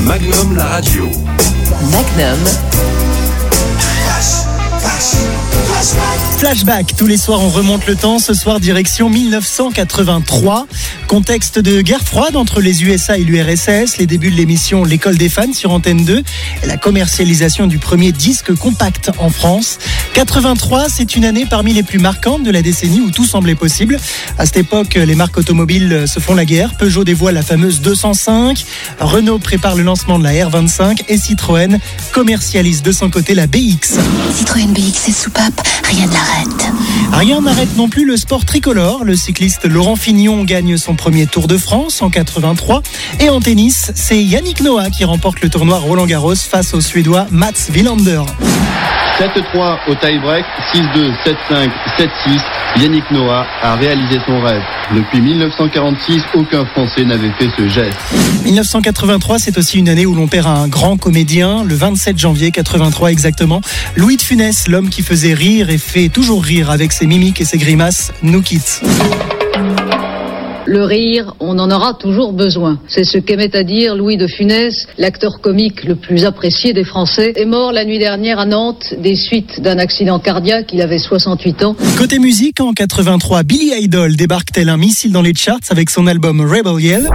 Magnum la radio. Magnum. Flashback, tous les soirs on remonte le temps, ce soir direction 1983. Contexte de guerre froide entre les USA et l'URSS, les débuts de l'émission L'école des fans sur Antenne 2 et la commercialisation du premier disque compact en France. 83, c'est une année parmi les plus marquantes de la décennie où tout semblait possible. À cette époque, les marques automobiles se font la guerre. Peugeot dévoile la fameuse 205, Renault prépare le lancement de la R25 et Citroën commercialise de son côté la BX. Citroën BX et soupape, rien ne l'arrête. Rien n'arrête non plus le sport tricolore. Le cycliste Laurent Fignon gagne son premier Tour de France en 83. Et en tennis, c'est Yannick Noah qui remporte le tournoi Roland-Garros face au Suédois Mats Wilander. 7-3 au tie-break, 6-2, 7-5, 7-6. Yannick Noah a réalisé son rêve. Depuis 1946, aucun Français n'avait fait ce geste. 1983, c'est aussi une année où l'on perd un grand comédien. Le 27 janvier 83 exactement, Louis de Funès, l'homme qui faisait rire et fait toujours rire avec ses mimiques et ses grimaces, nous quitte. Le rire, on en aura toujours besoin. C'est ce qu'aimait à dire Louis de Funès, l'acteur comique le plus apprécié des Français, est mort la nuit dernière à Nantes des suites d'un accident cardiaque. Il avait 68 ans. Côté musique, en 83, Billy Idol débarque tel un missile dans les charts avec son album Rebel Yell.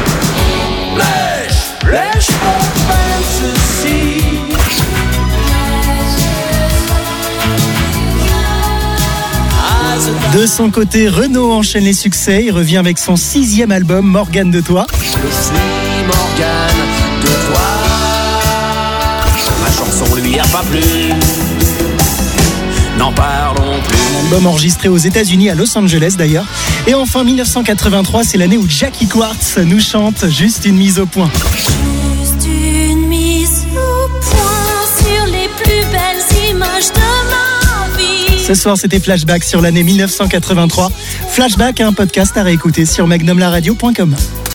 De son côté, Renaud enchaîne les succès. Il revient avec son 6e album, Morgane de toi. Je suis Morgane de toi. Ma chanson lui a pas plu. N'en parlons plus. Un album enregistré aux États-Unis, à Los Angeles d'ailleurs. Et enfin, 1983, c'est l'année où Jackie Quartz nous chante Juste une mise au point. Juste une mise au point sur les plus belles images de ma vie. Ce soir, c'était Flashback sur l'année 1983. Flashback, un podcast à réécouter sur magnumlaradio.com.